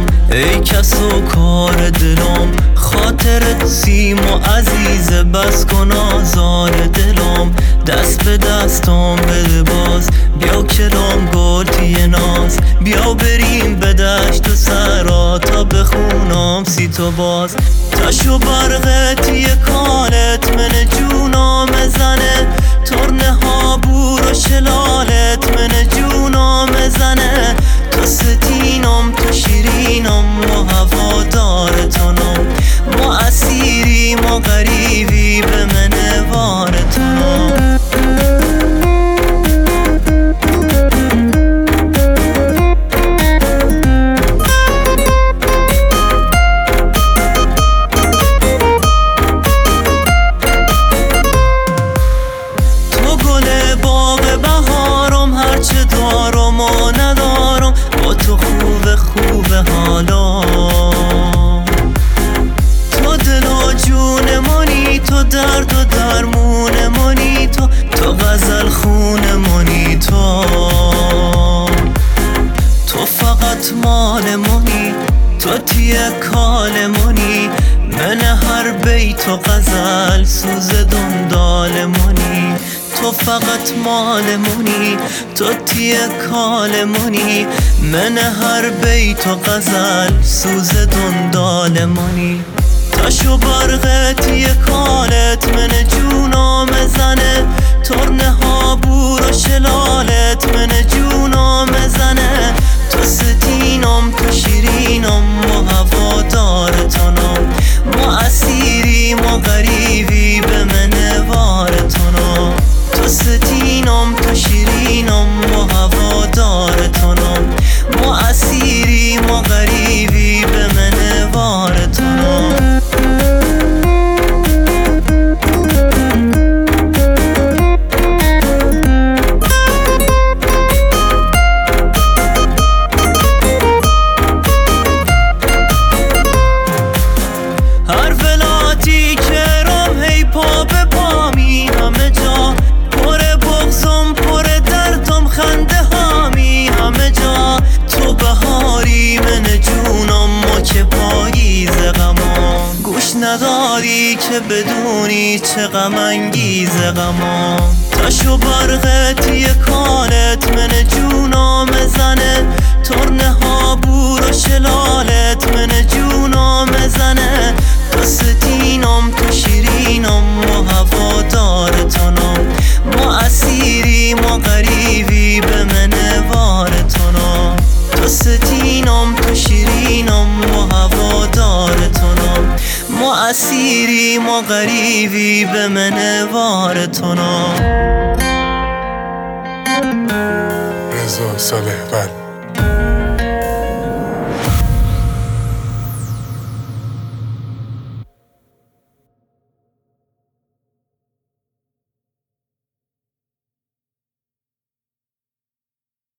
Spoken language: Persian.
ای کس و کار دلم، خاطرت سیم و عزیزه، بس کن آزار دلم. دست به دستم بده باز، بیا کلام گلتی ناز، بیا بریم به دشت و صحرا تا بخونم سی تو باز. تش و برقت یه کالت من جونام زنه، ترنه ها بور و شلالت من جونام زنه. تو ستینم تو شیرینم و هوادارتونم، ما اسیریم و غریبی به من وارتونم. تو گل باغ بهارم، هرچه دارم و ندارم، با تو خوبه حالا. تو دل و جون منی، تو درد و درمون منی، تو غزل خون منی، تو فقط مال منی، تو تیه کال منی، من هر بیت و غزل سوز دندال منی. تو فقط مال منی، تو تیه کال منی، من هر بیت و غزل سوز دندال منی. تش و برقت یه کالت من جونام زنه، ترنه ها بور و شلالت من جونام زنه. تو ستینم تو شیرینم و هوادارتونم، ما اسیریم و غریبی به من وارتونم. تو ستینم تو شیرینم و هوادارتونم، ما اسیریم و غریبی به من وارتونم. هر ولاتی که رم هی پا به پامی، همه جا پر بغزم پر دردم خنده هامی، همه جا تو بهاری من جونم ما که پاییز غمام. گوش نداری که بدونی چه غم انگیز غمام. تش و برقت یه کالت من جونام زنه، ترنه ها بور و شلالت من جونام زنه. تو ستینم تو شیرینم و هوادارتونم، ما اسیریم و غریبی به من وارتونم. تو ستینم تو شیرینم و هوادارتونم، ما اسیریم و غریبی به من وارتونم. رضا صالح بند.